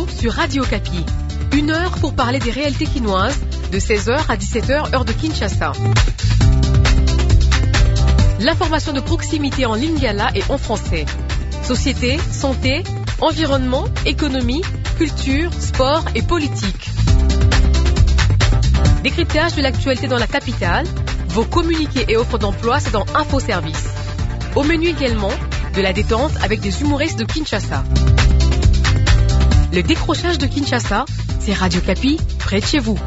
sur Radio Kapi. 1 heure pour parler des réalités quinoises, de 16h à 17h, heure de Kinshasa. L'information de proximité en lingala et en français. Société, santé, environnement, économie, culture, sport et politique. Décryptage de l'actualité dans la capitale. Vos communiqués et offres d'emploi, c'est dans Info Service. Au menu également, de la détente avec des humoristes de Kinshasa. Le décrochage de Kinshasa, c'est Radio Kapi, près de chez vous.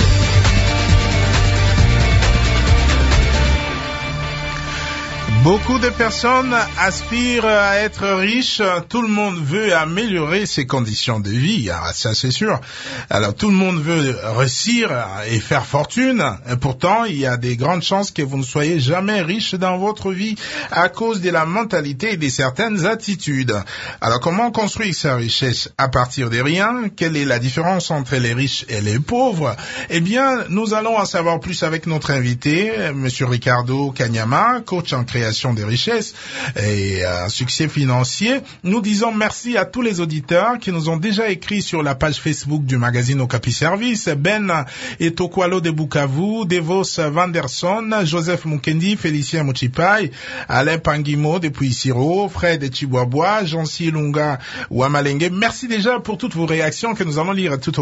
Beaucoup de personnes aspirent à être riches. Tout le monde veut améliorer ses conditions de vie. Alors, ça, c'est sûr. Alors, tout le monde veut réussir et faire fortune. Et pourtant, il y a des grandes chances que vous ne soyez jamais riche dans votre vie à cause de la mentalité et de certaines attitudes. Alors, comment construire sa richesse à partir de rien? Quelle est la différence entre les riches et les pauvres? Eh bien, nous allons en savoir plus avec notre invité, Monsieur Ricardo Kanyama, coach en création des richesses et un succès financier. Nous disons merci à tous les auditeurs qui nous ont déjà écrit sur la page Facebook du magazine Okapi Service. Ben Etokwalo de Bukavu, Devos Vanderson, Joseph Mukendi, Félicien Muchipai, Alain Panguimo depuis Siro, Fred Chiboabois, Jancy Lunga Wamalenge. Merci déjà pour toutes vos réactions que nous allons lire tout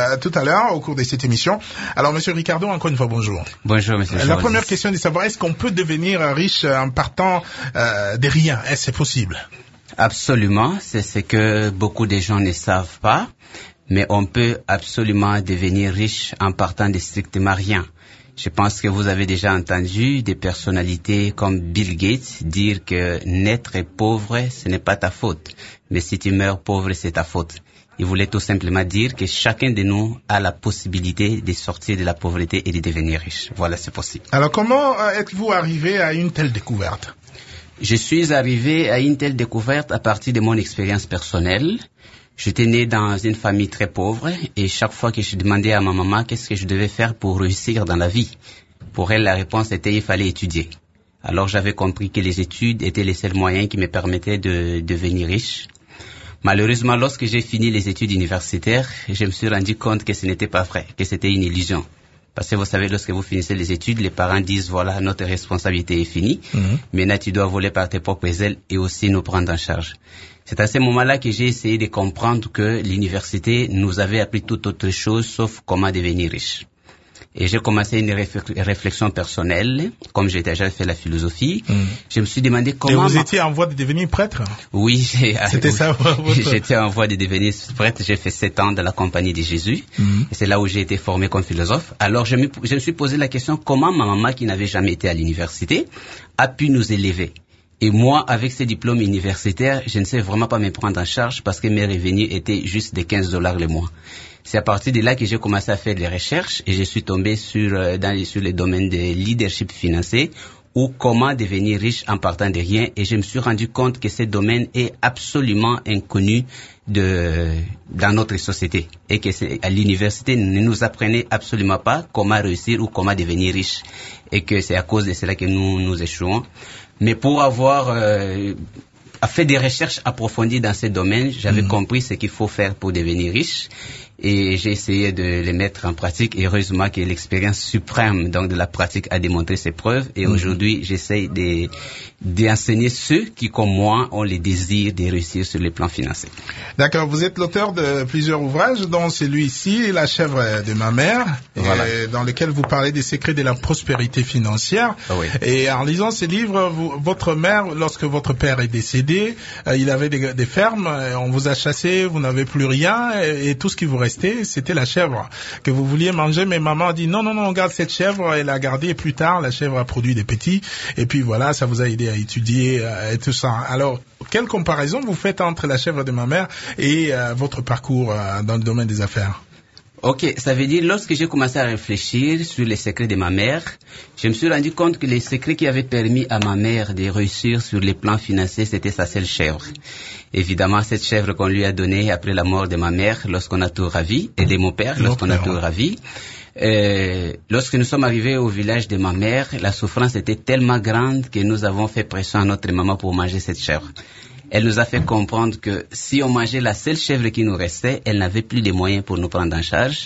à l'heure au cours de cette émission. Alors, Monsieur Ricardo, encore une fois, bonjour. Bonjour, Monsieur La première question est de savoir, est-ce qu'on peut devenir riche en partant de rien? Est-ce que c'est possible? Absolument, c'est ce que beaucoup de gens ne savent pas, mais on peut absolument devenir riche en partant de strictement rien. Je pense que vous avez déjà entendu des personnalités comme Bill Gates dire que naître pauvre, ce n'est pas ta faute, mais si tu meurs pauvre, c'est ta faute. Il voulait tout simplement dire que chacun de nous a la possibilité de sortir de la pauvreté et de devenir riche. Voilà, c'est possible. Alors, comment êtes-vous arrivé à une telle découverte? Je suis arrivé à une telle découverte à partir de mon expérience personnelle. J'étais né dans une famille très pauvre et chaque fois que je demandais à ma maman qu'est-ce que je devais faire pour réussir dans la vie, pour elle, la réponse était il fallait étudier. Alors, j'avais compris que les études étaient les seuls moyens qui me permettaient de devenir riche. Malheureusement, lorsque j'ai fini les études universitaires, je me suis rendu compte que ce n'était pas vrai, que c'était une illusion. Parce que vous savez, lorsque vous finissez les études, les parents disent, voilà, notre responsabilité est finie. Maintenant, tu dois voler par tes propres ailes et aussi nous prendre en charge. C'est à ce moment-là que j'ai essayé de comprendre que l'université nous avait appris toute autre chose sauf comment devenir riche. Et j'ai commencé une réflexion personnelle, comme j'ai déjà fait la philosophie. Je me suis demandé comment... Et vous étiez en voie de devenir prêtre? Oui, c'était ça. J'étais en voie de devenir prêtre. J'ai fait 7 ans de la Compagnie de Jésus. Et c'est là où j'ai été formé comme philosophe. Alors je me suis posé la question comment ma maman, qui n'avait jamais été à l'université, a pu nous élever. Et moi, avec ces diplômes universitaires, je ne sais vraiment pas me prendre en charge parce que mes revenus étaient juste de $15 le mois. C'est à partir de là que j'ai commencé à faire des recherches et je suis tombé sur les domaines de leadership financier ou comment devenir riche en partant de rien. Et je me suis rendu compte que ce domaine est absolument inconnu dans notre société et que à l'université ne nous apprenait absolument pas comment réussir ou comment devenir riche et que c'est à cause de cela que nous échouons. Mais pour avoir fait des recherches approfondies dans ce domaine, j'avais compris ce qu'il faut faire pour devenir riche. Et j'ai essayé de les mettre en pratique. Et heureusement que l'expérience suprême donc de la pratique a démontré ses preuves. Et aujourd'hui, j'essaye d'enseigner ceux qui, comme moi, ont le désir de réussir sur les plans financiers. D'accord. Vous êtes l'auteur de plusieurs ouvrages, dont celui-ci, La chèvre de ma mère, voilà. Dans lequel vous parlez des secrets de la prospérité financière. Oui. Et en lisant ces livres, votre mère, lorsque votre père est décédé, il avait des fermes, on vous a chassé, vous n'avez plus rien, et tout ce qui vous restait, c'était la chèvre que vous vouliez manger, mais maman a dit non, on garde cette chèvre, elle a gardé, et plus tard, la chèvre a produit des petits, et puis voilà, ça vous a aidé à étudier et tout ça. Alors, quelle comparaison vous faites entre la chèvre de ma mère et votre parcours dans le domaine des affaires? Ok, ça veut dire, lorsque j'ai commencé à réfléchir sur les secrets de ma mère, je me suis rendu compte que les secrets qui avaient permis à ma mère de réussir sur les plans financiers, c'était sa seule chèvre. Évidemment, cette chèvre qu'on lui a donnée après la mort de ma mère, lorsqu'on a tout ravi, et de mon père, lorsqu'on a tout ravi. Lorsque nous sommes arrivés au village de ma mère, la souffrance était tellement grande que nous avons fait pression à notre maman pour manger cette chèvre. Elle nous a fait comprendre que si on mangeait la seule chèvre qui nous restait, elle n'avait plus de moyens pour nous prendre en charge.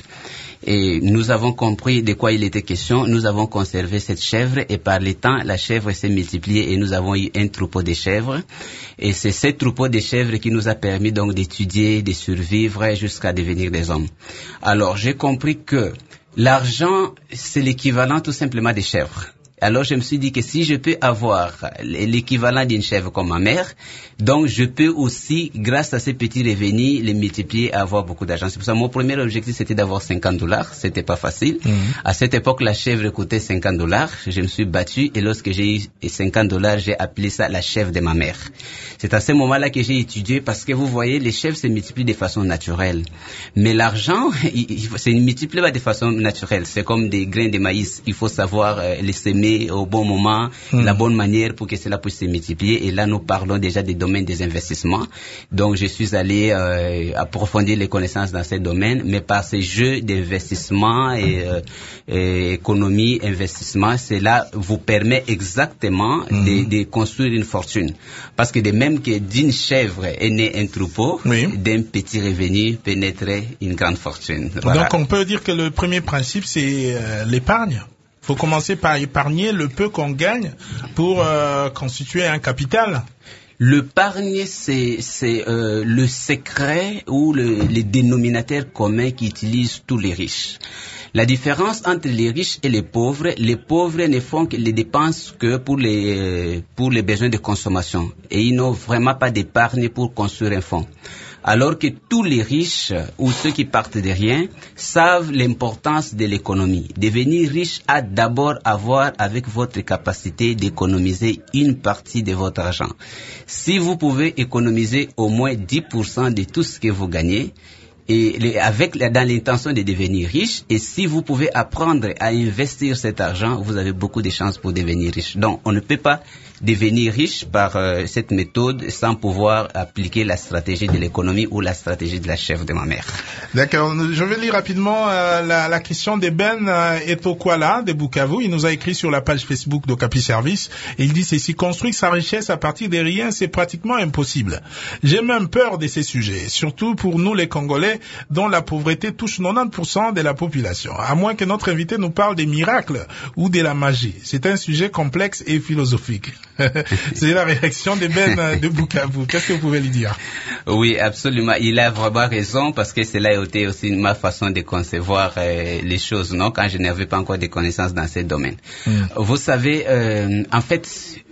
Et nous avons compris de quoi il était question. Nous avons conservé cette chèvre et par le temps, la chèvre s'est multipliée et nous avons eu un troupeau de chèvres. Et c'est ce troupeau de chèvres qui nous a permis donc d'étudier, de survivre jusqu'à devenir des hommes. Alors, j'ai compris que l'argent, c'est l'équivalent tout simplement des chèvres. Alors, je me suis dit que si je peux avoir l'équivalent d'une chèvre comme ma mère, donc je peux aussi, grâce à ces petits revenus, les multiplier et avoir beaucoup d'argent. C'est pour ça mon premier objectif, c'était d'avoir $50. C'était pas facile. À cette époque, la chèvre coûtait $50. Je me suis battu et lorsque j'ai eu $50, j'ai appelé ça la chèvre de ma mère. C'est à ce moment-là que j'ai étudié parce que vous voyez, les chèvres se multiplient de façon naturelle. Mais l'argent, il se multiplie pas de façon naturelle. C'est comme des grains de maïs. Il faut savoir les semer au bon moment, la bonne manière pour que cela puisse se multiplier. Et là, nous parlons déjà des domaines des investissements. Donc, je suis allé approfondir les connaissances dans ces domaines, mais par ces jeux d'investissement et économie, investissement, cela vous permet exactement de construire une fortune. Parce que de même que d'une chèvre est né un troupeau, d'un petit revenu peut naître une grande fortune. Voilà. Donc, on peut dire que le premier principe, c'est l'épargne. Il faut commencer par épargner le peu qu'on gagne pour constituer un capital. L'épargne, c'est le secret ou les dénominateurs communs qu'utilisent tous les riches. La différence entre les riches et les pauvres ne font que les dépenses que pour les besoins de consommation. Et ils n'ont vraiment pas d'épargne pour construire un fonds. Alors que tous les riches ou ceux qui partent de rien savent l'importance de l'économie. Devenir riche a d'abord à voir avec votre capacité d'économiser une partie de votre argent. Si vous pouvez économiser au moins 10% de tout ce que vous gagnez, dans l'intention de devenir riche, et si vous pouvez apprendre à investir cet argent, vous avez beaucoup de chances pour devenir riche. Donc, on ne peut pas devenir riche par cette méthode sans pouvoir appliquer la stratégie de l'économie ou la stratégie de la chèvre de ma mère. D'accord. Je vais lire rapidement la question d'Eben Etokwala de Bukavu. Il nous a écrit sur la page Facebook d'Okapi Service. Et il dit ceci: construire sa richesse à partir de rien, c'est pratiquement impossible. J'ai même peur de ces sujets, surtout pour nous les Congolais, dont la pauvreté touche 90% de la population. À moins que notre invité nous parle des miracles ou de la magie. C'est un sujet complexe et philosophique. C'est la réaction de Ben de Bukavu. Qu'est-ce que vous pouvez lui dire? Oui, absolument. Il a vraiment raison parce que cela a été aussi ma façon de concevoir les choses, non? Quand je n'avais pas encore de connaissances dans ces domaines. Vous savez, en fait,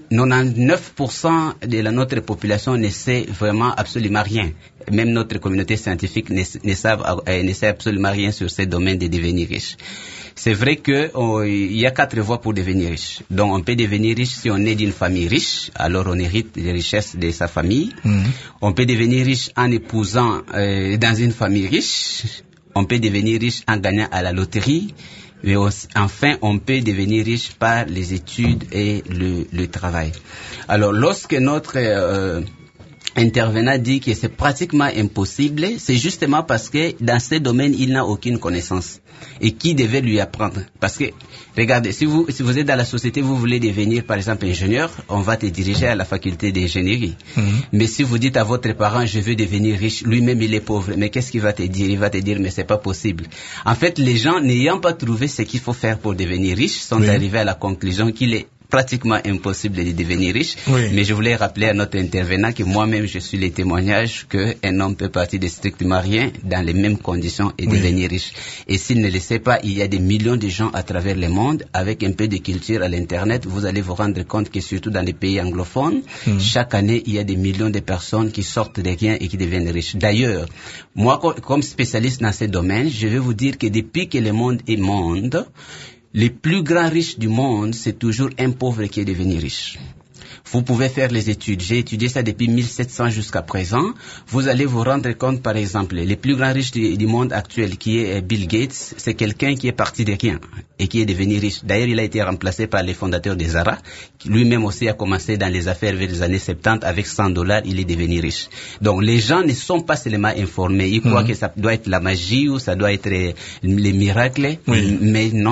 99% de notre population ne sait vraiment absolument rien. Même notre communauté scientifique ne sait absolument rien sur ces domaines de devenir riche. C'est vrai que il y a 4 voies pour devenir riche. Donc, on peut devenir riche si on est d'une famille riche, alors on hérite des richesses de sa famille. On peut devenir riche en épousant dans une famille riche. On peut devenir riche en gagnant à la loterie. Mais enfin, on peut devenir riche par les études et le travail. Alors, lorsque notre intervenant dit que c'est pratiquement impossible, c'est justement parce que dans ces domaines, il n'a aucune connaissance. Et qui devait lui apprendre? Parce que, regardez, si vous êtes dans la société, vous voulez devenir, par exemple, ingénieur, on va te diriger à la faculté d'ingénierie. Mais si vous dites à votre parent, je veux devenir riche, lui-même il est pauvre, mais qu'est-ce qu'il va te dire? Il va te dire, mais c'est pas possible. En fait, les gens, n'ayant pas trouvé ce qu'il faut faire pour devenir riche, sont arrivés à la conclusion qu'il est pratiquement impossible de devenir riche. Mais je voulais rappeler à notre intervenant que moi-même, je suis le témoignage qu'un homme peut partir de strictement rien dans les mêmes conditions et devenir riche. Et s'il ne le sait pas, il y a des millions de gens à travers le monde avec un peu de culture à l'Internet. Vous allez vous rendre compte que surtout dans les pays anglophones, chaque année, il y a des millions de personnes qui sortent de rien et qui deviennent riches. D'ailleurs, moi, comme spécialiste dans ces domaines, je vais vous dire que depuis que le monde est monde, les plus grands riches du monde, c'est toujours un pauvre qui est devenu riche. Vous pouvez faire les études. J'ai étudié ça depuis 1700 jusqu'à présent. Vous allez vous rendre compte, par exemple, les plus grands riches du monde actuel, qui est Bill Gates, c'est quelqu'un qui est parti de rien et qui est devenu riche. D'ailleurs, il a été remplacé par les fondateurs de Zara, qui lui-même aussi a commencé dans les affaires vers les années 70. Avec $100, il est devenu riche. Donc, les gens ne sont pas seulement informés. Ils croient que ça doit être la magie ou ça doit être les miracles. Mais non.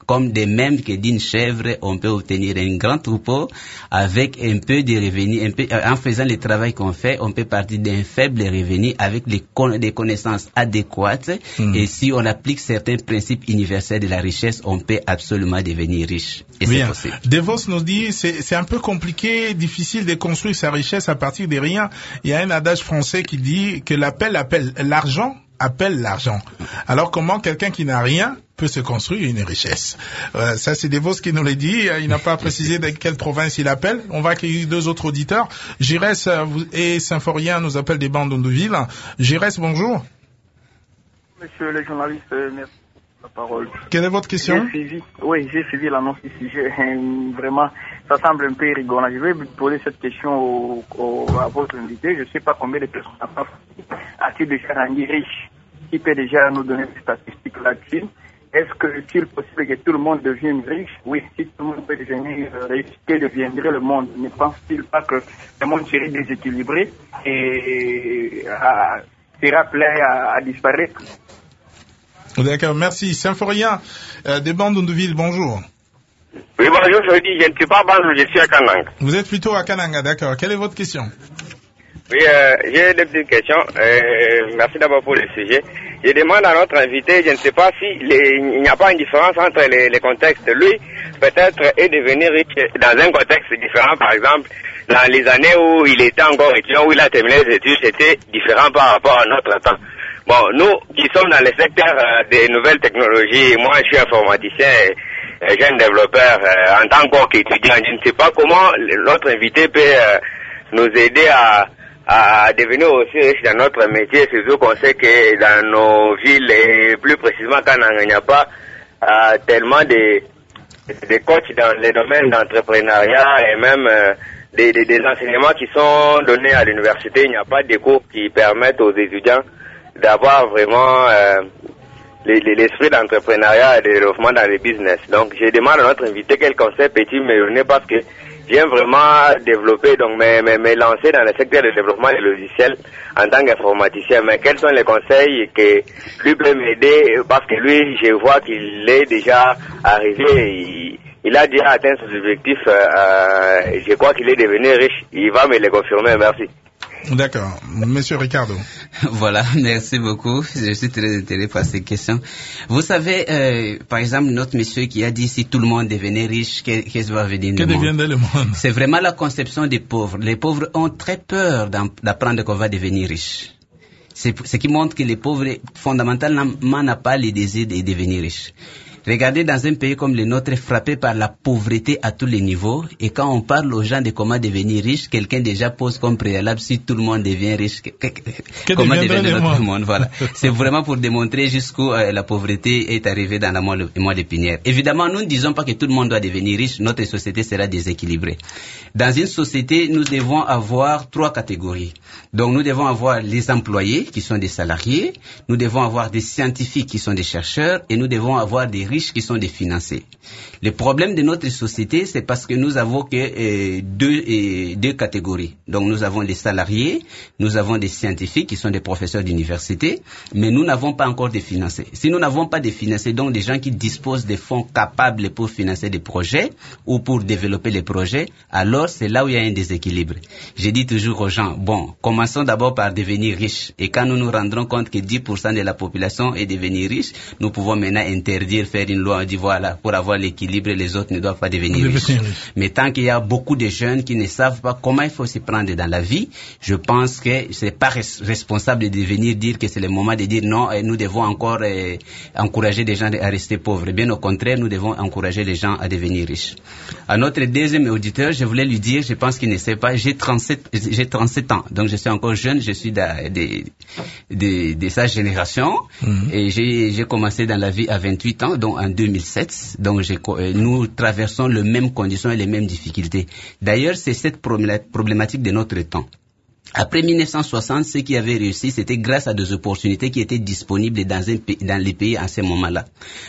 comme de même que d'une chèvre, on peut obtenir un grand troupeau avec un peu de revenus, en faisant le travail qu'on fait, on peut partir d'un faible revenu avec des connaissances adéquates. Et si on applique certains principes universels de la richesse, on peut absolument devenir riche. Et c'est possible. DeVos nous dit, c'est un peu compliqué, difficile de construire sa richesse à partir de rien. Il y a un adage français qui dit que l'argent appelle l'argent. Alors comment quelqu'un qui n'a rien peut se construire une richesse? Ça, c'est DeVos qui nous l'a dit. Il n'a pas précisé de quelle province il appelle. On va accueillir 2 autres auditeurs. Girès et Symphorien nous appellent des bandes de ville. Girès, bonjour. Monsieur le journaliste, merci pour la parole. Quelle est votre question? J'ai suivi l'annonce du sujet. Vraiment, ça semble un peu rigolant. Je vais vous poser cette question à votre invité. Je ne sais pas combien de personnes a-t-il déjà rendu riche. Qui peut déjà nous donner des statistiques là-dessus? Est-ce que c'est possible que tout le monde devienne riche? Oui, si tout le monde peut devenir riche, que deviendrait le monde? Ne pense-t-il pas que le monde serait déséquilibré et sera plein à disparaître? D'accord, merci. Symphorien, des bandes de ville, bonjour. Oui, bonjour, je ne suis pas Bandou, je suis à Kananga. Vous êtes plutôt à Kananga, d'accord. Quelle est votre question? Oui, j'ai des petites questions. Merci d'abord pour le sujet. Je demande à notre invité, je ne sais pas si il n'y a pas une différence entre les contextes. Lui, peut-être, est devenu riche dans un contexte différent. Par exemple, dans les années où il était encore étudiant, où il a terminé ses études, c'était différent par rapport à notre temps. Bon, nous qui sommes dans le secteur des nouvelles technologies, moi je suis informaticien et jeune développeur en tant qu'étudiant, je ne sais pas comment notre invité peut nous aider à devenir aussi riche dans notre métier, surtout qu'on sait que dans nos villes et plus précisément quand il n'y a pas tellement de coachs dans les domaines d'entrepreneuriat et même des enseignements qui sont donnés à l'université, il n'y a pas de cours qui permettent aux étudiants d'avoir vraiment l'esprit d'entrepreneuriat et de développement dans le business. Donc, je demande à notre invité quel conseil peut-il me donner parce que j'aime vraiment développer, donc me lancer dans le secteur du développement des logiciels en tant qu'informaticien. Mais quels sont les conseils que lui peut m'aider parce que lui, je vois qu'il est déjà arrivé, il a déjà atteint ses objectifs, je crois qu'il est devenu riche. Il va me le confirmer, merci. D'accord. Monsieur Ricardo. Voilà, merci beaucoup. Je suis très intéressé par ces questions. Vous savez, par exemple, notre monsieur qui a dit si tout le monde devenait riche, qu'est-ce qui va venir le monde? Que deviendrait le monde? C'est vraiment la conception des pauvres. Les pauvres ont très peur d'apprendre qu'on va devenir riche. C'est ce qui montre que les pauvres, fondamentalement, n'ont pas le désir de devenir riches. Regardez, dans un pays comme le nôtre, frappé par la pauvreté à tous les niveaux, et quand on parle aux gens de comment devenir riche, quelqu'un déjà pose comme préalable, si tout le monde devient riche, comment devenir notre monde? Voilà. C'est vraiment pour démontrer jusqu'où la pauvreté est arrivée dans la moelle épinière. Évidemment, nous ne disons pas que tout le monde doit devenir riche, notre société sera déséquilibrée. Dans une société, nous devons avoir 3 catégories. Donc, nous devons avoir les employés, qui sont des salariés, nous devons avoir des scientifiques, qui sont des chercheurs, et nous devons avoir des riches qui sont des financiers. Le problème de notre société, c'est parce que nous avons que deux catégories. Donc nous avons les salariés, nous avons des scientifiques qui sont des professeurs d'université, mais nous n'avons pas encore des financiers. Si nous n'avons pas des financiers, donc des gens qui disposent des fonds capables pour financer des projets ou pour développer les projets, alors c'est là où il y a un déséquilibre. Je dis toujours aux gens, bon, commençons d'abord par devenir riches. Et quand nous nous rendrons compte que 10% de la population est devenue riche, nous pouvons maintenant interdire, faire une loi, on dit voilà, pour avoir l'équilibre, les autres ne doivent pas devenir riches. Mais tant qu'il y a beaucoup de jeunes qui ne savent pas comment il faut s'y prendre dans la vie, je pense que c'est pas responsable de venir dire que c'est le moment de dire non, nous devons encore encourager les gens à rester pauvres. Bien au contraire, nous devons encourager les gens à devenir riches. À notre deuxième auditeur, je voulais lui dire, je pense qu'il ne sait pas, j'ai 37 ans, donc je suis encore jeune, je suis de sa génération, et j'ai commencé dans la vie à 28 ans, donc en 2007, donc nous traversons les mêmes conditions et les mêmes difficultés. D'ailleurs, c'est cette problématique de notre temps. Après 1960, ce qui avait réussi, c'était grâce à des opportunités qui étaient disponibles dans les pays à ce moment-là.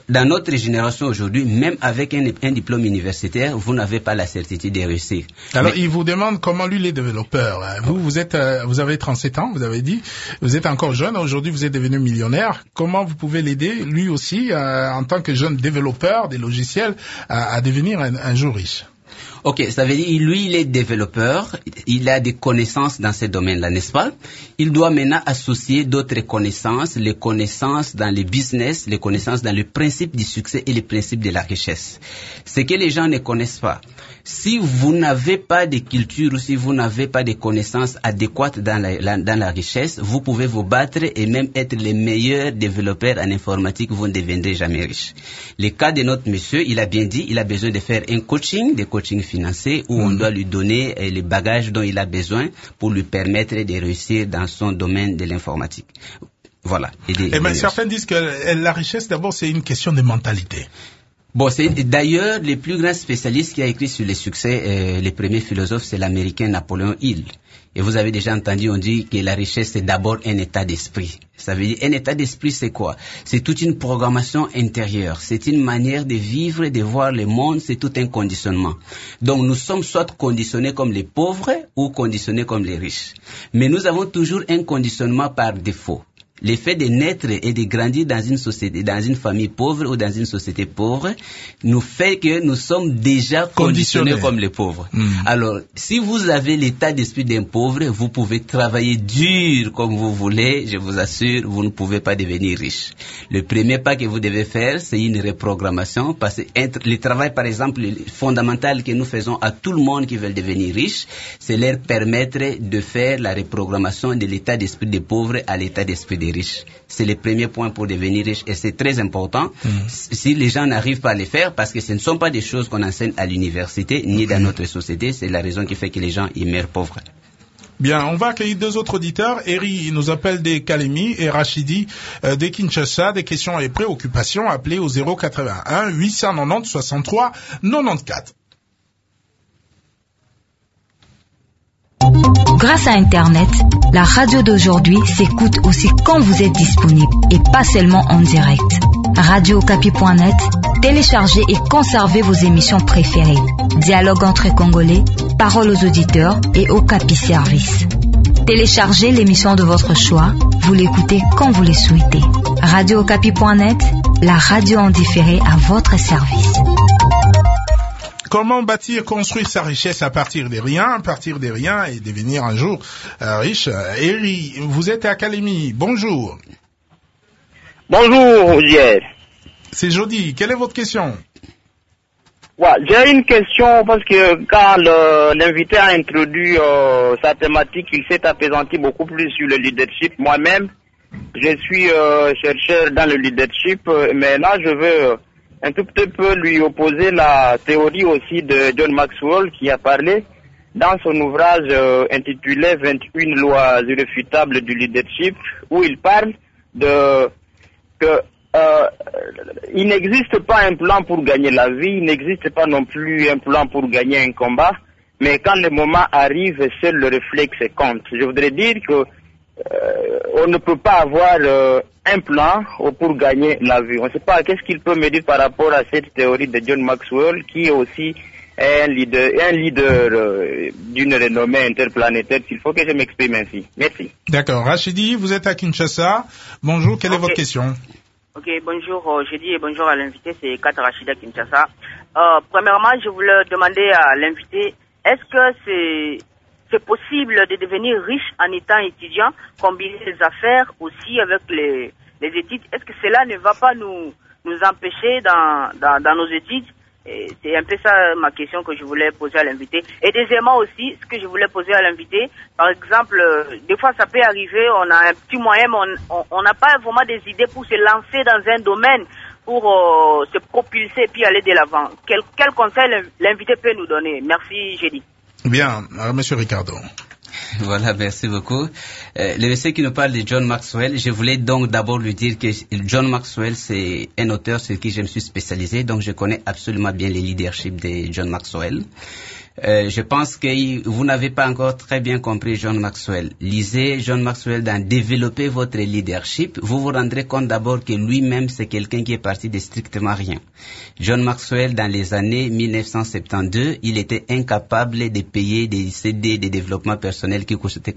dans notre génération aujourd'hui, même avec un diplôme universitaire, vous n'avez pas la certitude de réussir. Alors, il vous demande comment lui, les développeurs. Vous avez 37 ans, vous avez dit. Vous êtes encore jeune. Aujourd'hui, vous êtes devenu millionnaire. Comment vous pouvez l'aider, lui aussi, en tant que jeune développeur des logiciels, à devenir un jour riche? Ok, ça veut dire, lui, il est développeur, il a des connaissances dans ce domaine-là, n'est-ce pas? Il doit maintenant associer d'autres connaissances, les connaissances dans le business, les connaissances dans le principe du succès et le principe de la richesse. Ce que les gens ne connaissent pas. Si vous n'avez pas de culture ou si vous n'avez pas de connaissances adéquates dans la richesse, vous pouvez vous battre et même être les meilleurs développeurs en informatique, vous ne deviendrez jamais riche. Le cas de notre monsieur, il a bien dit, il a besoin de faire un coaching, des coachings financiers où on doit lui donner les bagages dont il a besoin pour lui permettre de réussir dans son domaine de l'informatique. Voilà. Certains disent que la richesse, d'abord, c'est une question de mentalité. Bon, c'est d'ailleurs le plus grand spécialiste qui a écrit sur le succès, le premier philosophe, c'est l'américain Napoléon Hill. Et vous avez déjà entendu, on dit que la richesse, c'est d'abord un état d'esprit. Ça veut dire, un état d'esprit, c'est quoi? C'est toute une programmation intérieure. C'est une manière de vivre, de voir le monde, c'est tout un conditionnement. Donc, nous sommes soit conditionnés comme les pauvres ou conditionnés comme les riches. Mais nous avons toujours un conditionnement par défaut. Le fait de naître et de grandir dans une société, dans une famille pauvre ou dans une société pauvre, nous fait que nous sommes déjà conditionnés comme les pauvres. Alors, si vous avez l'état d'esprit d'un pauvre, vous pouvez travailler dur comme vous voulez, je vous assure, vous ne pouvez pas devenir riche. Le premier pas que vous devez faire, c'est une reprogrammation, parce que le travail, par exemple, fondamental que nous faisons à tout le monde qui veut devenir riche, c'est leur permettre de faire la reprogrammation de l'état d'esprit des pauvres à l'état d'esprit des riches. C'est le premier point pour devenir riche et c'est très important si les gens n'arrivent pas à le faire parce que ce ne sont pas des choses qu'on enseigne à l'université ni dans notre société. C'est la raison qui fait que les gens y meurent pauvres. Bien, on va accueillir deux autres auditeurs. Eri, il nous appelle des Kalemi et Rachidi des Kinshasa. Des questions et préoccupations, appelez au 081 890 63 94. Grâce à Internet, la radio d'aujourd'hui s'écoute aussi quand vous êtes disponible et pas seulement en direct. RadioOkapi.net, téléchargez et conservez vos émissions préférées. Dialogue entre Congolais, paroles aux auditeurs et Okapi Service. Téléchargez l'émission de votre choix, vous l'écoutez quand vous le souhaitez. RadioOkapi.net, la radio en différé à votre service. Comment construire sa richesse à partir de rien et devenir un jour riche? Eri, vous êtes à Kalemi. Bonjour. Bonjour, Pierre. C'est Jody. Quelle est votre question? Ouais, j'ai une question parce que quand l'invité a introduit sa thématique, il s'est appesanti beaucoup plus sur le leadership. Moi-même, je suis chercheur dans le leadership, mais là, je veux un tout petit peu lui opposer la théorie aussi de John Maxwell qui a parlé dans son ouvrage intitulé 21 lois irréfutables du leadership où il parle de que il n'existe pas un plan pour gagner la vie, il n'existe pas non plus un plan pour gagner un combat, mais quand le moment arrive, seul le réflexe compte. Je voudrais dire que on ne peut pas avoir un plan pour gagner la vie. On ne sait pas qu'est-ce qu'il peut me dire par rapport à cette théorie de John Maxwell, qui est aussi un leader d'une renommée interplanétaire. Il faut que je m'exprime ainsi. Merci. D'accord. Rachidi, vous êtes à Kinshasa. Bonjour, quelle est votre question? Ok, bonjour Jeudi et bonjour à l'invité, c'est Kat Rachida Kinshasa. Premièrement, je voulais demander à l'invité, est-ce que c'est possible de devenir riche en étant étudiant, combiner les affaires aussi avec les études? Est-ce que cela ne va pas nous empêcher dans nos études? Et c'est un peu ça ma question que je voulais poser à l'invité. Et deuxièmement aussi, ce que je voulais poser à l'invité, par exemple, des fois ça peut arriver, on a un petit moyen, mais on n'a pas vraiment des idées pour se lancer dans un domaine, pour se propulser et puis aller de l'avant. Quel conseil l'invité peut nous donner? Merci, Jédi. Bien, Monsieur Ricardo. Voilà, merci beaucoup. Le monsieur qui nous parle de John Maxwell, je voulais donc d'abord lui dire que John Maxwell, c'est un auteur sur qui je me suis spécialisé, donc je connais absolument bien le leadership de John Maxwell. Je pense que vous n'avez pas encore très bien compris John Maxwell. Lisez John Maxwell dans Développer votre leadership. Vous vous rendrez compte d'abord que lui-même, c'est quelqu'un qui est parti de strictement rien. John Maxwell, dans les années 1972, il était incapable de payer des CD de développement personnel qui coûtaient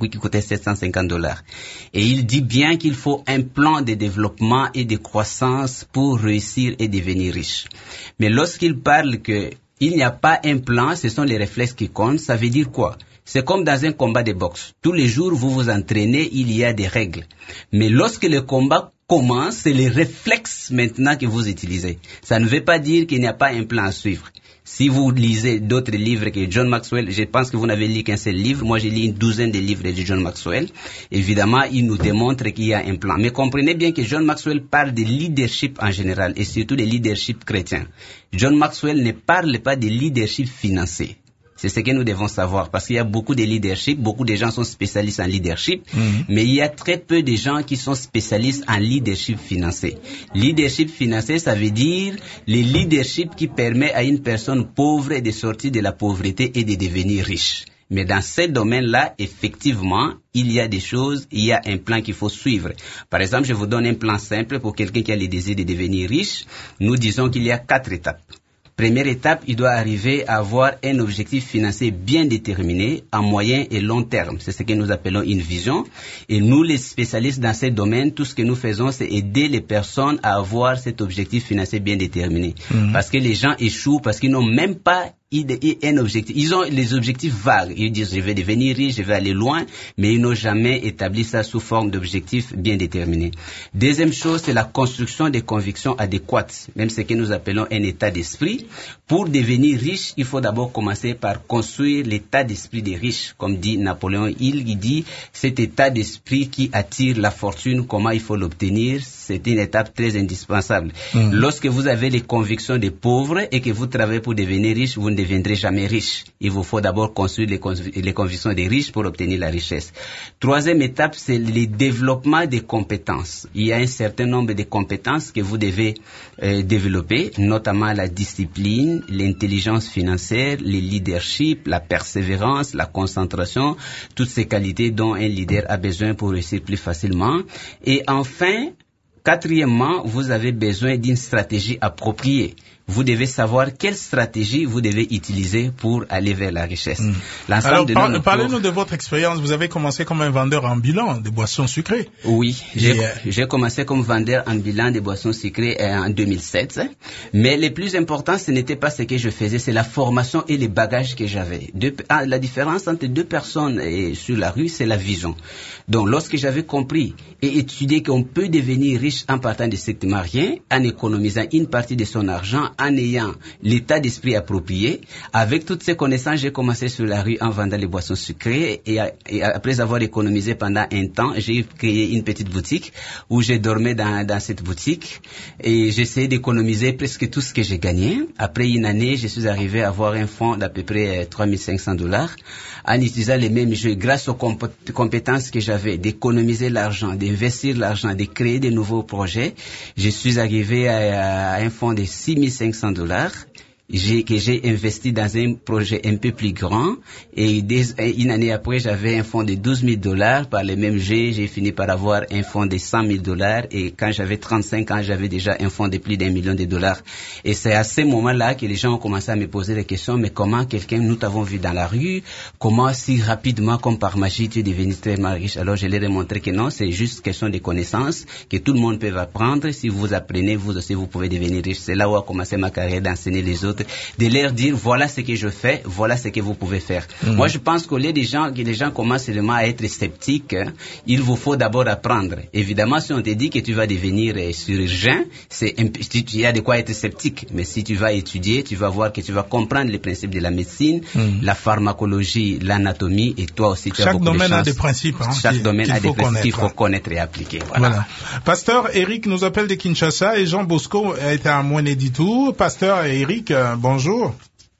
$750. Et il dit bien qu'il faut un plan de développement et de croissance pour réussir et devenir riche. Mais lorsqu'il parle que il n'y a pas un plan, ce sont les réflexes qui comptent. Ça veut dire quoi? C'est comme dans un combat de boxe. Tous les jours, vous vous entraînez, il y a des règles. Mais lorsque le combat commence, c'est les réflexes maintenant que vous utilisez. Ça ne veut pas dire qu'il n'y a pas un plan à suivre. Si vous lisez d'autres livres que John Maxwell, je pense que vous n'avez lu qu'un seul livre. Moi, j'ai lu une douzaine de livres de John Maxwell. Évidemment, il nous démontre qu'il y a un plan. Mais comprenez bien que John Maxwell parle de leadership en général et surtout de leadership chrétien. John Maxwell ne parle pas de leadership financier. C'est ce que nous devons savoir parce qu'il y a beaucoup de leadership, beaucoup de gens sont spécialistes en leadership, mais il y a très peu de gens qui sont spécialistes en leadership financier. Leadership financier, ça veut dire le leadership qui permet à une personne pauvre de sortir de la pauvreté et de devenir riche. Mais dans ce domaine-là, effectivement, il y a des choses, il y a un plan qu'il faut suivre. Par exemple, je vous donne un plan simple pour quelqu'un qui a le désir de devenir riche. Nous disons qu'il y a 4 étapes. Première étape, il doit arriver à avoir un objectif financier bien déterminé à moyen et long terme. C'est ce que nous appelons une vision. Et nous, les spécialistes dans ce domaine, tout ce que nous faisons, c'est aider les personnes à avoir cet objectif financier bien déterminé. Parce que les gens échouent, parce qu'ils n'ont même pas un objectif. Ils ont les objectifs vagues. Ils disent, je vais devenir riche, je vais aller loin, mais ils n'ont jamais établi ça sous forme d'objectifs bien déterminés. Deuxième chose, c'est la construction des convictions adéquates, même ce que nous appelons un état d'esprit. Pour devenir riche, il faut d'abord commencer par construire l'état d'esprit des riches. Comme dit Napoléon Hill, il dit, cet état d'esprit qui attire la fortune, comment il faut l'obtenir, c'est une étape très indispensable. Lorsque vous avez les convictions des pauvres et que vous travaillez pour devenir riche, vous ne deviendrez jamais riche. Il vous faut d'abord construire les convictions des riches pour obtenir la richesse. Troisième étape, c'est le développement des compétences. Il y a un certain nombre de compétences que vous devez développer, notamment la discipline, l'intelligence financière, le leadership, la persévérance, la concentration, toutes ces qualités dont un leader a besoin pour réussir plus facilement. Et enfin, quatrièmement, vous avez besoin d'une stratégie appropriée. Vous devez savoir quelle stratégie vous devez utiliser pour aller vers la richesse. Alors, parlez-nous de votre expérience. Vous avez commencé comme un vendeur ambulant de boissons sucrées. Oui, j'ai commencé comme vendeur ambulant de boissons sucrées en 2007. Mais le plus important, ce n'était pas ce que je faisais, c'est la formation et les bagages que j'avais. La différence entre deux personnes sur la rue, c'est la vision. Donc, lorsque j'avais compris et étudié qu'on peut devenir riche en partant de strictement rien, en économisant une partie de son argent, en ayant l'état d'esprit approprié, avec toutes ces connaissances, j'ai commencé sur la rue en vendant les boissons sucrées et après avoir économisé pendant un temps, j'ai créé une petite boutique où je dormais dans cette boutique et j'essayais d'économiser presque tout ce que j'ai gagné. Après une année, je suis arrivé à avoir un fonds d'à peu près $3,500 en utilisant les mêmes jeux grâce aux compétences que j'avais d'économiser l'argent, d'investir l'argent, de créer de nouveaux projets. Je suis arrivé à un fonds de $6,500 que j'ai investi dans un projet un peu plus grand et une année après j'avais un fonds de $12,000 par les mêmes jeux. J'ai fini par avoir un fonds de $100,000 et quand j'avais 35 ans j'avais déjà un fonds de plus $1 million. Et c'est à ce moment-là que les gens ont commencé à me poser des questions, mais comment quelqu'un, nous t'avons vu dans la rue, comment si rapidement comme par magie tu es devenu tellement riche? Alors je leur ai montré que non, c'est juste question de connaissances que tout le monde peut apprendre. Si vous apprenez, vous aussi vous pouvez devenir riche. C'est là où a commencé ma carrière d'enseigner les autres, de leur dire voilà ce que je fais, voilà ce que vous pouvez faire. Moi je pense qu'au lieu que les gens commencent seulement à être sceptiques, il vous faut d'abord apprendre. Évidemment, si on te dit que tu vas devenir chirurgien, il y a de quoi être sceptique. Mais si tu vas étudier, tu vas voir que tu vas comprendre les principes de la médecine, la pharmacologie, l'anatomie, et toi aussi tu as beaucoup de chance. Chaque domaine a des principes. Chaque domaine a des principes qu'il faut connaître et appliquer. Voilà. Pasteur Eric nous appelle de Kinshasa et Jean Bosco est à Mouéné-Ditou. Pasteur Eric, bonjour.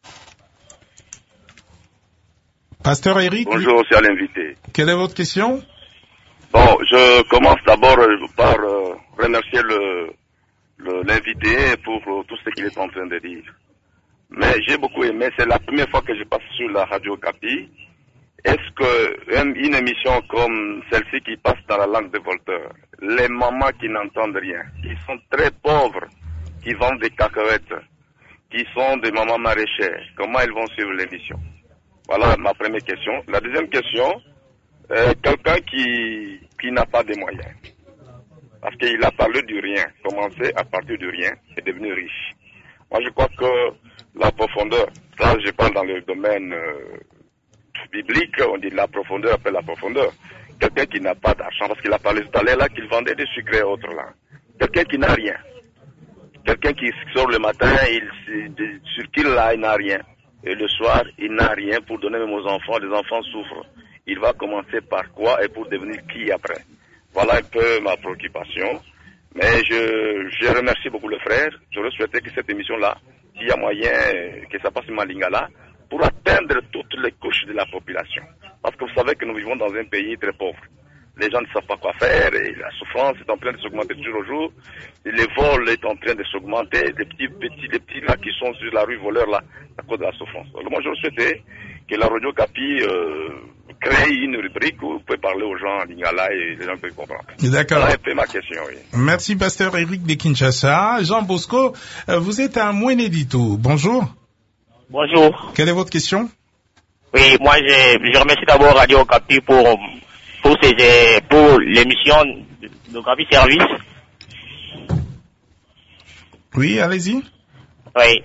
Pasteur Eric. Bonjour, c'est à l'invité. Quelle est votre question? Bon, je commence d'abord par remercier l'invité pour tout ce qu'il est en train de dire. Mais j'ai beaucoup aimé, c'est la première fois que je passe sur la radio Capi. Est-ce que une émission comme celle-ci qui passe dans la langue de Voltaire, les mamans qui n'entendent rien, qui sont très pauvres, qui vendent des cacahuètes, qui sont des mamans maraîchères, comment elles vont suivre l'émission? Voilà ma première question. La deuxième question, quelqu'un qui n'a pas de moyens. Parce qu'il a parlé du rien, commencer à partir du rien et devenir riche. Moi je crois que la profondeur, là je parle dans le domaine biblique, on dit la profondeur appelle la profondeur. Quelqu'un qui n'a pas d'argent, parce qu'il a parlé tout à l'heure là qu'il vendait des sucres et autres là. Quelqu'un qui n'a rien. Quelqu'un qui sort le matin, sur qui là, il n'a rien. Et le soir, il n'a rien pour donner même aux enfants. Les enfants souffrent. Il va commencer par quoi et pour devenir qui après? Voilà un peu ma préoccupation. Mais je remercie beaucoup le frère. J'aurais souhaité que cette émission-là, s'il y a moyen que ça passe en Lingala, pour atteindre toutes les couches de la population. Parce que vous savez que nous vivons dans un pays très pauvre. Les gens ne savent pas quoi faire et la souffrance est en train de s'augmenter de jour au jour. Et les vols est en train de s'augmenter. Les petits là qui sont sur la rue voleurs là, à cause de la souffrance. Alors moi je souhaitais que la radio Capi crée une rubrique où vous pouvez parler aux gens en Lingala et les gens peuvent comprendre. D'accord. Voilà un peu ma question, oui. Merci Pasteur Eric de Kinshasa. Jean Bosco, vous êtes à Mouénédito. Bonjour. Bonjour. Quelle est votre question? Oui, moi je remercie d'abord Radio Capi pour l'émission de Capi Service. Oui, allez-y. Oui,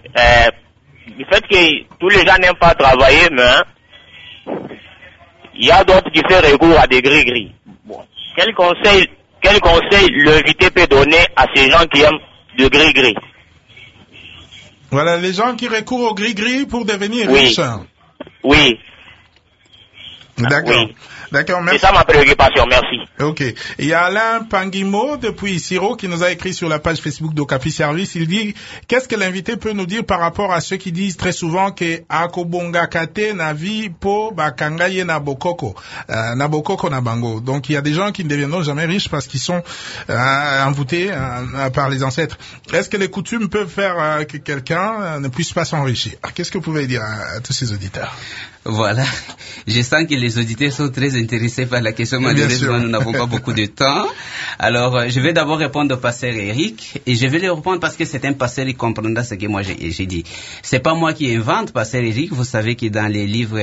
le fait que tous les gens n'aiment pas travailler, mais il y a d'autres qui font recours à des gris-gris. Bon. Quel conseil l'invité peut donner à ces gens qui aiment le gris-gris? Voilà, les gens qui recourent au gris-gris pour devenir oui. riches. Oui. D'accord. Oui. D'accord, merci. C'est ça ma préoccupation, merci. Ok. Il y a Alain Panguimo depuis Siro qui nous a écrit sur la page Facebook d'Ocapi Service. Il dit, qu'est-ce que l'invité peut nous dire par rapport à ceux qui disent très souvent que Akobonga Kate Navi Po Bakangaye Nabokoko, Nabokoko Nabango. Donc il y a des gens qui ne deviendront jamais riches parce qu'ils sont envoûtés par les ancêtres. Est-ce que les coutumes peuvent faire que quelqu'un ne puisse pas s'enrichir? Qu'est-ce que vous pouvez dire à tous ces auditeurs? Voilà. Je sens que les auditeurs sont très intéressés par la question. Malheureusement, nous n'avons pas beaucoup de temps. Alors, je vais d'abord répondre au pasteur Eric. Et je vais lui répondre parce que c'est un pasteur, il comprendra ce que moi j'ai dit. C'est pas moi qui invente, pasteur Eric. Vous savez que dans les livres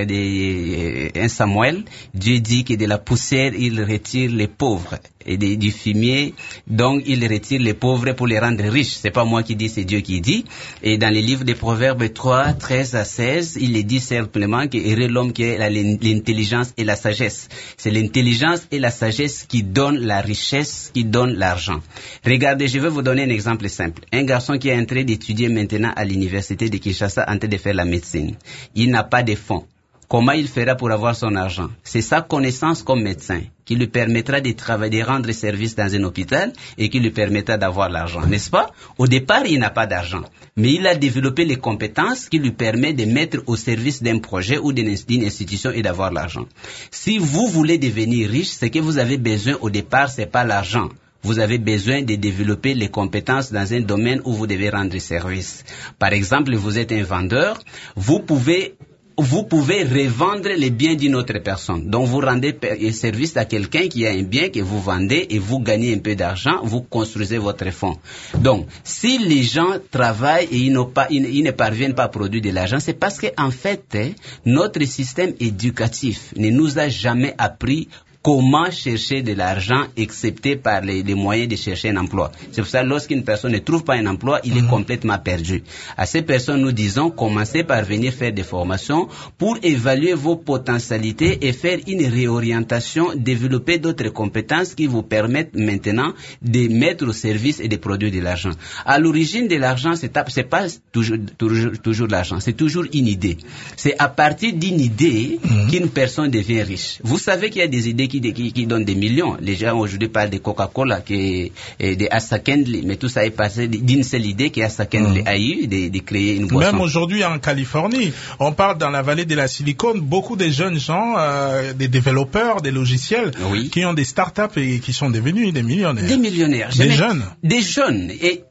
de 1 Samuel, Dieu dit que de la poussière, il retire les pauvres. Et du fumier, donc il retire les pauvres pour les rendre riches. C'est pas moi qui dis, c'est Dieu qui dit. Et dans les livres des Proverbes 3, 13 à 16, il est dit simplement que heureux l'homme qui a l'intelligence et la sagesse. C'est l'intelligence et la sagesse qui donnent la richesse, qui donnent l'argent. Regardez, je vais vous donner un exemple simple. Un garçon qui est en train d'étudier maintenant à l'université de Kinshasa en train de faire la médecine. Il n'a pas de fonds. Comment il fera pour avoir son argent? C'est sa connaissance comme médecin qui lui permettra de travailler, de rendre service dans un hôpital et qui lui permettra d'avoir l'argent, n'est-ce pas? Au départ, il n'a pas d'argent, mais il a développé les compétences qui lui permettent de mettre au service d'un projet ou d'une institution et d'avoir l'argent. Si vous voulez devenir riche, ce que vous avez besoin au départ, c'est pas l'argent. Vous avez besoin de développer les compétences dans un domaine où vous devez rendre service. Par exemple, vous êtes un vendeur, vous pouvez revendre les biens d'une autre personne. Donc, vous rendez service à quelqu'un qui a un bien que vous vendez et vous gagnez un peu d'argent, vous construisez votre fonds. Donc, si les gens travaillent et ils ne parviennent pas à produire de l'argent, c'est parce que, en fait, notre système éducatif ne nous a jamais appris comment chercher de l'argent excepté par les moyens de chercher un emploi. C'est pour ça que lorsqu'une personne ne trouve pas un emploi, il est complètement perdu. À ces personnes, nous disons, commencez par venir faire des formations pour évaluer vos potentialités et faire une réorientation, développer d'autres compétences qui vous permettent maintenant de mettre au service et de produire de l'argent. À l'origine de l'argent, c'est pas toujours l'argent, c'est toujours une idée. C'est à partir d'une idée qu'une personne devient riche. Vous savez qu'il y a des idées qui donnent des millions. Les gens aujourd'hui parlent de Coca-Cola, de Asa Kendley, mais tout ça est passé d'une seule idée qu'Asa Kendley a eu de créer une boisson. Même aujourd'hui en Californie, on parle dans la vallée de la Silicon, beaucoup de jeunes gens, des développeurs, des logiciels, qui ont des startups et qui sont devenus des millionnaires. Des millionnaires. Des jeunes. Des jeunes. Et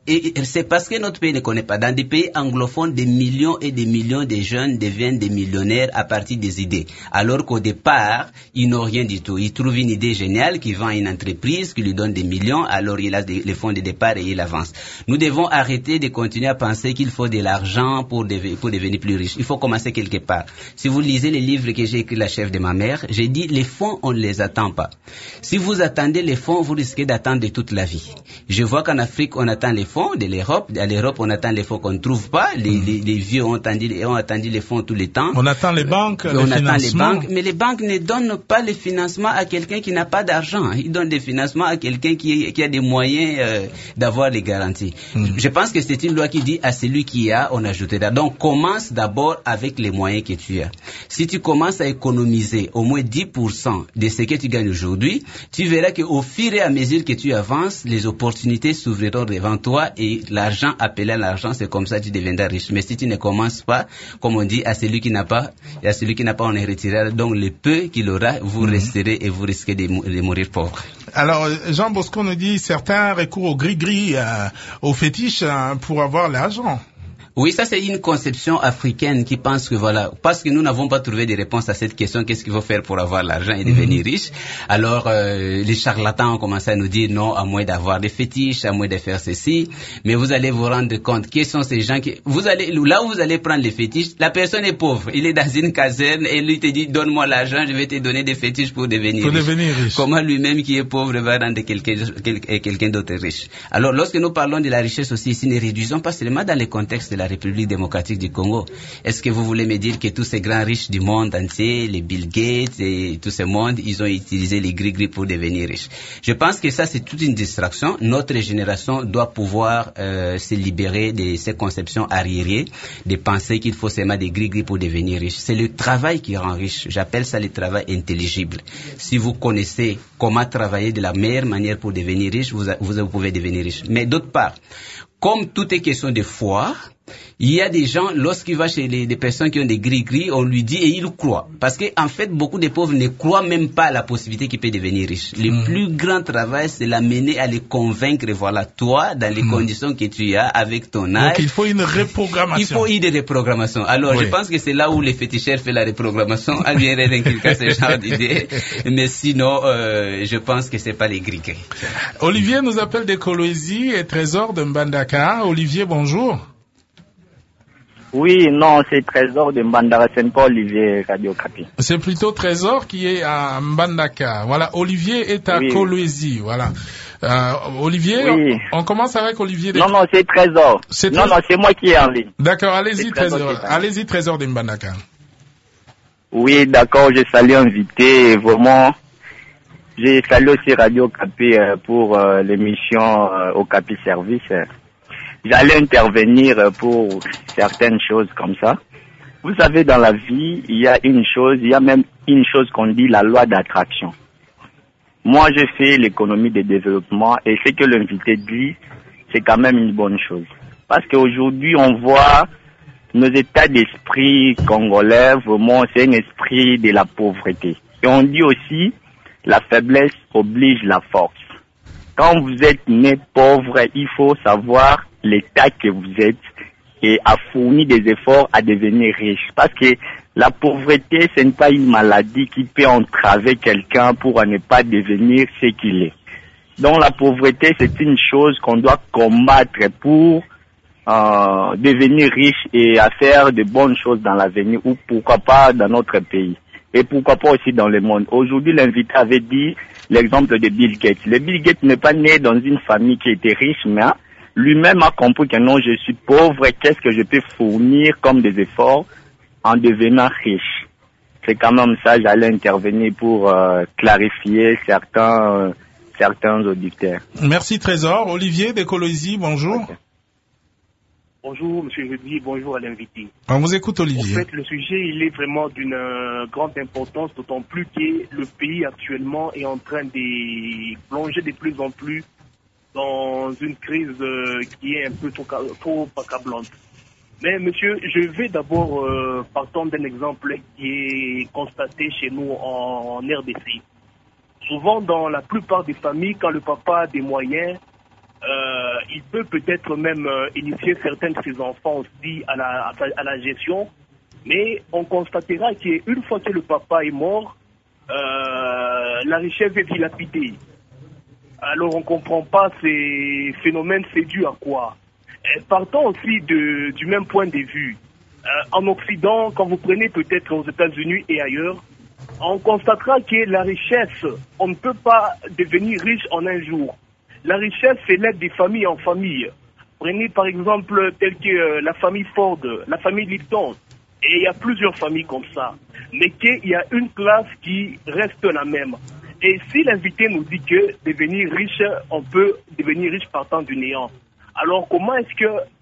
Et c'est parce que notre pays ne connaît pas. Dans des pays anglophones, des millions et des millions de jeunes deviennent des millionnaires à partir des idées. Alors qu'au départ, ils n'ont rien du tout. Ils trouvent une idée géniale qui vend une entreprise, qui lui donne des millions, alors il a les fonds de départ et il avance. Nous devons arrêter de continuer à penser qu'il faut de l'argent pour devenir plus riche. Il faut commencer quelque part. Si vous lisez les livres que j'ai écrits, La chef de ma mère, j'ai dit les fonds, on ne les attend pas. Si vous attendez les fonds, vous risquez d'attendre toute la vie. Je vois qu'en Afrique, on attend les fonds de l'Europe. À l'Europe, on attend les fonds qu'on ne trouve pas. Les vieux ont attendu les fonds tout le temps. On attend les banques, on attend les banques, mais les banques ne donnent pas les financements à quelqu'un qui n'a pas d'argent. Ils donnent des financements à quelqu'un qui a des moyens d'avoir les garanties. Je pense que c'est une loi qui dit à celui qui a, on ajoutera. Donc, commence d'abord avec les moyens que tu as. Si tu commences à économiser au moins 10% de ce que tu gagnes aujourd'hui, tu verras qu'au fur et à mesure que tu avances, les opportunités s'ouvriront devant toi et l'argent, appelé à l'argent, c'est comme ça que tu deviendras riche. Mais si tu ne commences pas, comme on dit, à celui qui n'a pas, on héritera. Donc, le peu qu'il aura, vous resterez et vous risquez de mourir pauvre. Alors, Jean Bosco nous dit, certains recourent au gris-gris, au fétiche, pour avoir l'argent. Oui, ça c'est une conception africaine qui pense que voilà, parce que nous n'avons pas trouvé de réponse à cette question, qu'est-ce qu'il faut faire pour avoir l'argent et devenir riche? Alors, les charlatans ont commencé à nous dire non, à moins d'avoir des fétiches, à moins de faire ceci. Mais vous allez vous rendre compte, qui sont ces gens qui, là où vous allez prendre les fétiches, la personne est pauvre. Il est dans une caserne et lui te dit, donne-moi l'argent, je vais te donner des fétiches pour devenir riche. Comment lui-même qui est pauvre va rendre quelqu'un d'autre riche? Alors, lorsque nous parlons de la richesse aussi ici, ne réduisons pas seulement dans le contexte de la République démocratique du Congo. Est-ce que vous voulez me dire que tous ces grands riches du monde entier, les Bill Gates et tout ce monde, ils ont utilisé les gris-gris pour devenir riches? Je pense que ça, c'est toute une distraction. Notre génération doit pouvoir se libérer de ces conceptions arriérées, de penser qu'il faut seulement des gris-gris pour devenir riche. C'est le travail qui rend riche. J'appelle ça le travail intelligible. Si vous connaissez comment travailler de la meilleure manière pour devenir riche, vous pouvez devenir riche. Mais d'autre part, comme tout est question de foi, il y a des gens, lorsqu'il va chez des personnes qui ont des gris-gris, on lui dit et il croit. Parce que en fait, beaucoup de pauvres ne croient même pas à la possibilité qu'il peut devenir riche. Le plus grand travail, c'est l'amener à les convaincre, voilà, toi, dans les conditions que tu as, avec ton âge. Donc il faut une reprogrammation. Il faut une reprogrammation. Alors, je pense que c'est là où les féticheurs font la reprogrammation. À bien d'inculquer ce genre d'idées. Mais sinon, je pense que c'est pas les gris-gris. Olivier nous appelle de Kolwezi et Trésor de Mbandaka. Olivier, bonjour. Oui, non, c'est Trésor de Mbandaka, c'est pas Olivier Radio Kapi. C'est plutôt Trésor qui est à Mbandaka. Voilà, Olivier est à Kolwezi. Voilà. Olivier, oui. On commence avec Olivier. Non, c'est Trésor. Non, c'est moi qui est en ligne. D'accord, allez-y Trésor. Allez-y Trésor de Mbandaka. Oui, d'accord, je salue l'invité. Vraiment, j'ai salué aussi Radio Kapi pour l'émission au Kapi Service. J'allais intervenir pour certaines choses comme ça. Vous savez, dans la vie, il y a même une chose qu'on dit, la loi d'attraction. Moi, j'ai fait l'économie de développement et ce que l'invité dit, c'est quand même une bonne chose. Parce qu'aujourd'hui, on voit nos états d'esprit congolais, vraiment, c'est un esprit de la pauvreté. Et on dit aussi, la faiblesse oblige la force. Quand vous êtes né pauvre, il faut savoir l'état que vous êtes et à fournir des efforts à devenir riche. Parce que la pauvreté, ce n'est pas une maladie qui peut entraver quelqu'un pour ne pas devenir ce qu'il est. Donc la pauvreté, c'est une chose qu'on doit combattre pour devenir riche et à faire de bonnes choses dans l'avenir ou pourquoi pas dans notre pays. Et pourquoi pas aussi dans le monde. Aujourd'hui, l'invité avait dit l'exemple de Bill Gates. Le Bill Gates n'est pas né dans une famille qui était riche, mais lui-même a compris que non, je suis pauvre et qu'est-ce que je peux fournir comme des efforts en devenant riche. C'est quand même ça, j'allais intervenir pour clarifier certains auditeurs. Merci Trésor. Olivier de Kolwezi, bonjour. Okay. Bonjour, monsieur Jeudi, bonjour à l'invité. On vous écoute, Olivier. En fait, le sujet, il est vraiment d'une grande importance, d'autant plus que le pays actuellement est en train de plonger de plus en plus dans une crise qui est un peu trop accablante. Mais monsieur, je vais d'abord partant d'un exemple qui est constaté chez nous en RDC. Souvent, dans la plupart des familles, quand le papa a des moyens, il peut peut-être même initier certains de ses enfants aussi à la gestion, mais on constatera qu'une fois que le papa est mort, la richesse est dilapidée. Alors on ne comprend pas ces phénomènes, c'est dû à quoi? Partons aussi du même point de vue. En Occident, quand vous prenez peut-être aux États-Unis et ailleurs, on constatera que la richesse, on ne peut pas devenir riche en un jour. La richesse, c'est l'aide des familles en famille. Prenez par exemple telle que la famille Ford, la famille Lipton, et il y a plusieurs familles comme ça. Mais qu'il y a une classe qui reste la même. Et si l'invité nous dit que devenir riche, on peut devenir riche partant du néant. Alors comment est-ce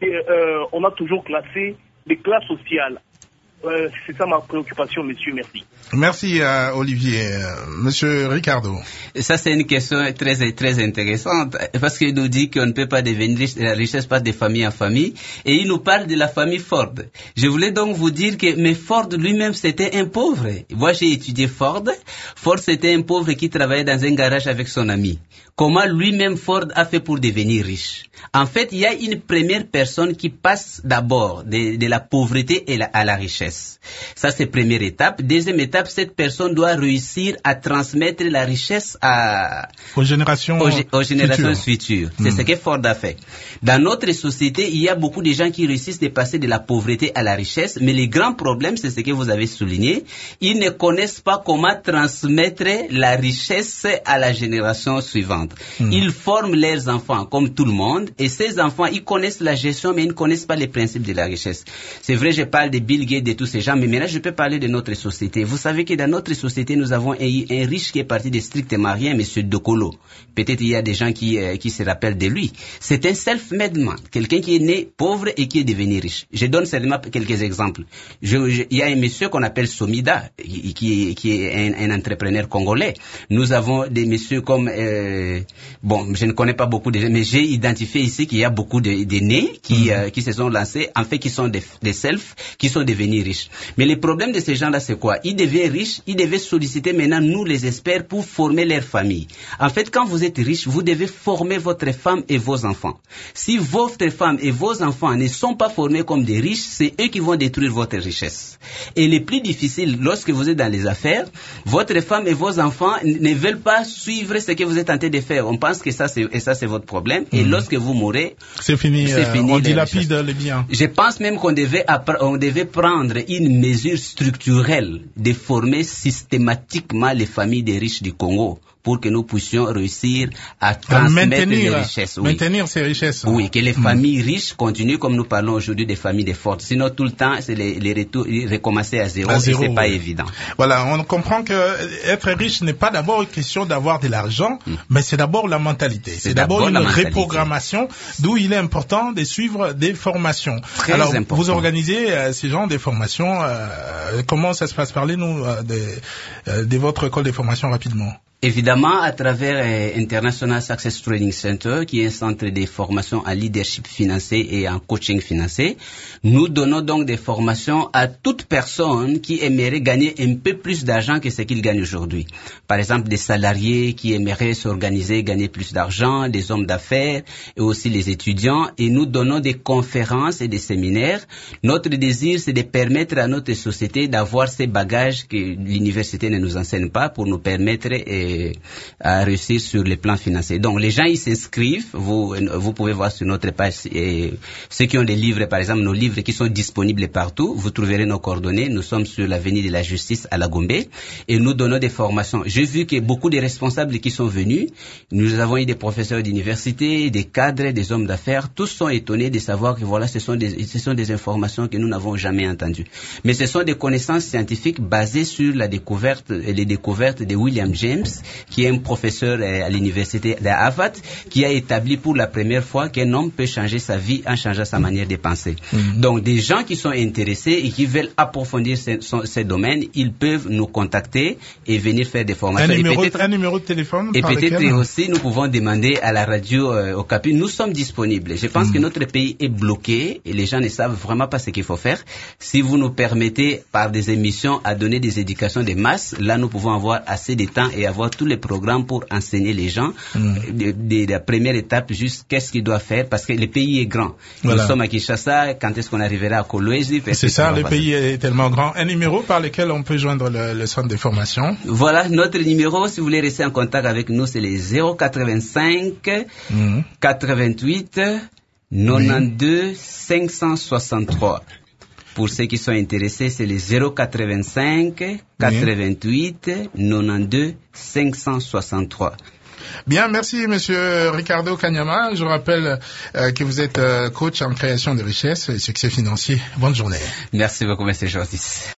que on a toujours classé les classes sociales? C'est ça ma préoccupation, monsieur. Merci. Merci Olivier. Monsieur Ricardo. Ça, c'est une question très, très intéressante parce qu'il nous dit qu'on ne peut pas devenir riche, la richesse passe de famille en famille, et il nous parle de la famille Ford. Je voulais donc vous dire que mais Ford lui-même, c'était un pauvre. Moi, j'ai étudié Ford. Ford, c'était un pauvre qui travaillait dans un garage avec son ami. Comment lui-même Ford a fait pour devenir riche? En fait, il y a une première personne qui passe d'abord de la pauvreté à la richesse. Ça, c'est première étape. Deuxième étape, cette personne doit réussir à transmettre la richesse aux générations futures. C'est ce que Ford a fait. Dans notre société, il y a beaucoup de gens qui réussissent de passer de la pauvreté à la richesse, mais le grand problème, c'est ce que vous avez souligné, ils ne connaissent pas comment transmettre la richesse à la génération suivante. Ils forment leurs enfants comme tout le monde, et ces enfants, ils connaissent la gestion, mais ils ne connaissent pas les principes de la richesse. C'est vrai, je parle de Bill Gates, de tous ces gens, mais maintenant, je peux parler de notre société. Vous savez que dans notre société, nous avons un riche qui est parti de strictement rien, monsieur Dokolo. Peut-être il y a des gens qui se rappellent de lui. C'est un self-made man, quelqu'un qui est né pauvre et qui est devenu riche. Je donne seulement quelques exemples. Il y a un monsieur qu'on appelle Somida, qui est un entrepreneur congolais. Nous avons des messieurs comme, je ne connais pas beaucoup de gens, mais j'ai identifié ici qu'il y a beaucoup de nés qui se sont lancés, en fait, qui sont des self, qui sont devenus riches. Mais le problème de ces gens-là, c'est quoi? Ils deviennent riches, ils devaient solliciter maintenant nous, les experts, pour former leur famille. En fait, quand vous êtes riche, vous devez former votre femme et vos enfants. Si votre femme et vos enfants ne sont pas formés comme des riches, c'est eux qui vont détruire votre richesse. Et le plus difficile, lorsque vous êtes dans les affaires, votre femme et vos enfants ne veulent pas suivre ce que vous êtes en train de faire. On pense que ça, c'est votre problème. Et lorsque vous mourrez, c'est fini. On dilapide les biens. Je pense même qu'on devait prendre une mesure structurelle de former systématiquement les familles des riches du Congo pour que nous puissions réussir à transmettre les richesses. Oui. Maintenir ces richesses. Oui, que les familles riches continuent comme nous parlons aujourd'hui des familles de fortes. Sinon, tout le temps, c'est les retours, recommencer à zéro, et c'est pas évident. Voilà, on comprend que être riche n'est pas d'abord une question d'avoir de l'argent, mais c'est d'abord la mentalité. C'est d'abord une reprogrammation, d'où il est important de suivre des formations. Très Alors, important. vous organisez ces genres de formations. Comment ça se passe? Parlez-nous de votre école de formation rapidement. Évidemment, à travers International Success Training Center, qui est un centre de formation en leadership financier et en coaching financier, nous donnons donc des formations à toute personne qui aimerait gagner un peu plus d'argent que ce qu'il gagne aujourd'hui. Par exemple, des salariés qui aimeraient s'organiser, gagner plus d'argent, des hommes d'affaires et aussi les étudiants. Et nous donnons des conférences et des séminaires. Notre désir, c'est de permettre à notre société d'avoir ces bagages que l'université ne nous enseigne pas pour nous permettre à réussir sur les plans financiers. Donc, les gens, ils s'inscrivent. Vous pouvez voir sur notre page, ceux qui ont des livres, par exemple, nos livres qui sont disponibles partout. Vous trouverez nos coordonnées. Nous sommes sur l'avenue de la Justice à la Gombe et nous donnons des formations. J'ai vu que beaucoup de responsables qui sont venus, nous avons eu des professeurs d'université, des cadres, des hommes d'affaires. Tous sont étonnés de savoir que voilà, ce sont des informations que nous n'avons jamais entendues. Mais ce sont des connaissances scientifiques basées sur les découvertes de William James, qui est un professeur à l'université de Harvard, qui a établi pour la première fois qu'un homme peut changer sa vie en changeant sa manière de penser. Donc, des gens qui sont intéressés et qui veulent approfondir ces domaines, ils peuvent nous contacter et venir faire des formations. Un numéro de téléphone. Et peut-être aussi, nous pouvons demander à la radio Okapi, nous sommes disponibles. Je pense que notre pays est bloqué et les gens ne savent vraiment pas ce qu'il faut faire. Si vous nous permettez, par des émissions, à donner des éducations de masse, là, nous pouvons avoir assez de temps et avoir avoir tous les programmes pour enseigner les gens de la première étape, juste qu'est-ce qu'ils doivent faire, parce que le pays est grand. Voilà. Nous sommes à Kinshasa, quand est-ce qu'on arrivera à Kolwezi? C'est ça, le pays est tellement grand. Un numéro par lequel on peut joindre le centre de formation? Voilà, notre numéro, si vous voulez rester en contact avec nous, c'est les 085 88 92 563. Pour ceux qui sont intéressés, c'est les 085 88 92 563. Bien, merci Monsieur Ricardo Kanyama. Je rappelle que vous êtes coach en création de richesse et succès financier. Bonne journée. Merci beaucoup, Monsieur Jordis.